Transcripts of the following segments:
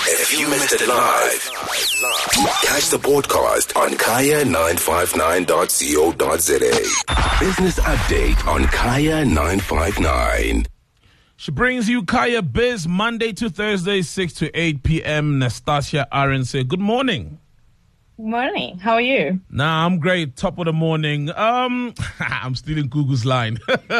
If you missed it live, catch the podcast on kaya959.co.za. Business update on Kaya 959. She brings you Kaya Biz Monday to Thursday, 6 to 8 p.m. Nastasia Arendse. Good morning. Good morning. How are you? Nah, I'm great. Top of the morning. I'm stealing Gugu's line.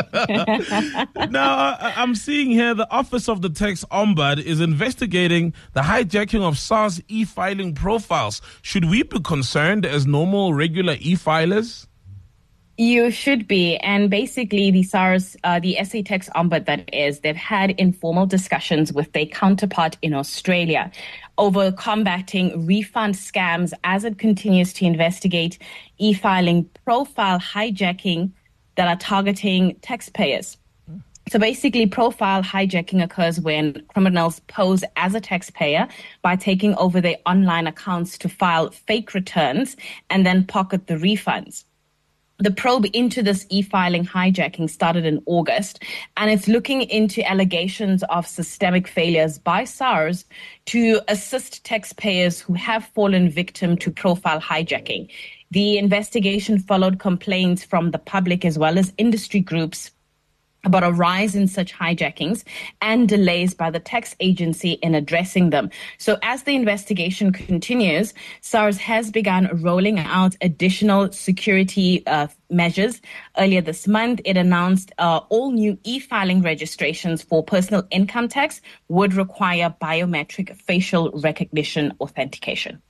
Now, I'm seeing here the Office of the Tax Ombud is investigating the hijacking of SARS e-filing profiles. Should we be concerned as normal, regular e-filers? You should be. And basically, the SARS, the SA Tax Ombud, that is, they've had informal discussions with their counterpart in Australia over combating refund scams as it continues to investigate e-filing profile hijacking that are targeting taxpayers. So basically, profile hijacking occurs when criminals pose as a taxpayer by taking over their online accounts to file fake returns and then pocket the refunds. The probe into this e-filing hijacking started in August, and it's looking into allegations of systemic failures by SARS to assist taxpayers who have fallen victim to profile hijacking. The investigation followed complaints from the public as well as industry groups about a rise in such hijackings and delays by the tax agency in addressing them. So as the investigation continues, SARS has begun rolling out additional security measures. Earlier this month, it announced all new e-filing registrations for personal income tax would require biometric facial recognition authentication.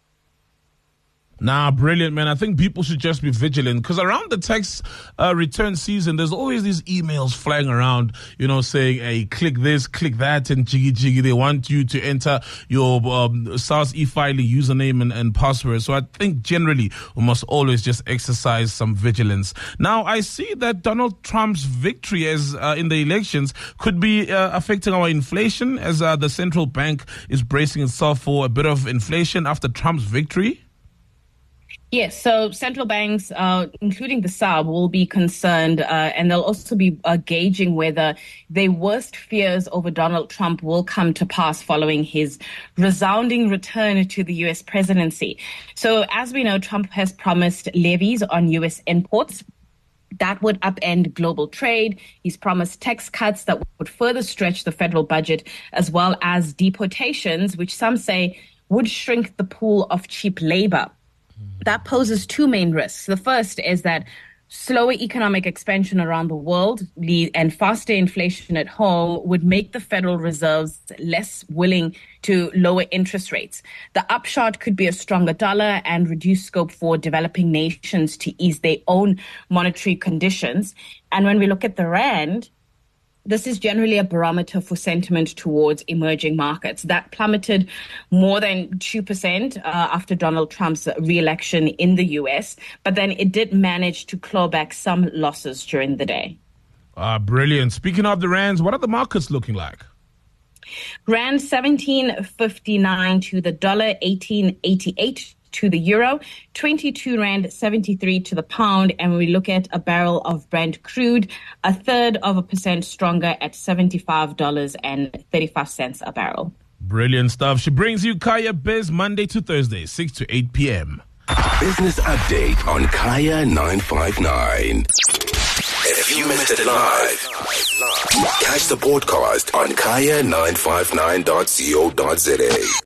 Nah, brilliant, man. I think people should just be vigilant because around the tax return season, there's always these emails flying around, saying, hey, click this, click that, and jiggy. They want you to enter your SARS e-filing username and password. So I think generally we must always just exercise some vigilance. Now, I see that Donald Trump's victory as in the elections could be affecting our inflation as the central bank is bracing itself for a bit of inflation after Trump's victory. Yes, so central banks, including the SARB, will be concerned and they'll also be gauging whether their worst fears over Donald Trump will come to pass following his resounding return to the U.S. presidency. So as we know, Trump has promised levies on U.S. imports that would upend global trade. He's promised tax cuts that would further stretch the federal budget, as well as deportations, which some say would shrink the pool of cheap labor. That poses two main risks. The first is that slower economic expansion around the world and faster inflation at home would make the Federal Reserves less willing to lower interest rates. The upshot could be a stronger dollar and reduced scope for developing nations to ease their own monetary conditions. And when we look at the rand, this is generally a barometer for sentiment towards emerging markets. That plummeted more than 2% after Donald Trump's re-election in the U.S., but then it did manage to claw back some losses during the day. Brilliant. Speaking of the rands, what are the markets looking like? Rand 17.59 to the dollar, 18.88 to the euro, 22 Rand 73 to the pound, and we look at a barrel of Brent crude, 0.33% stronger at $75.35 a barrel. Brilliant stuff. She brings you Kaya Biz Monday to Thursday, 6 to 8 p.m. Business update on Kaya 959. If you missed it live, catch the podcast on kaya959.co.za.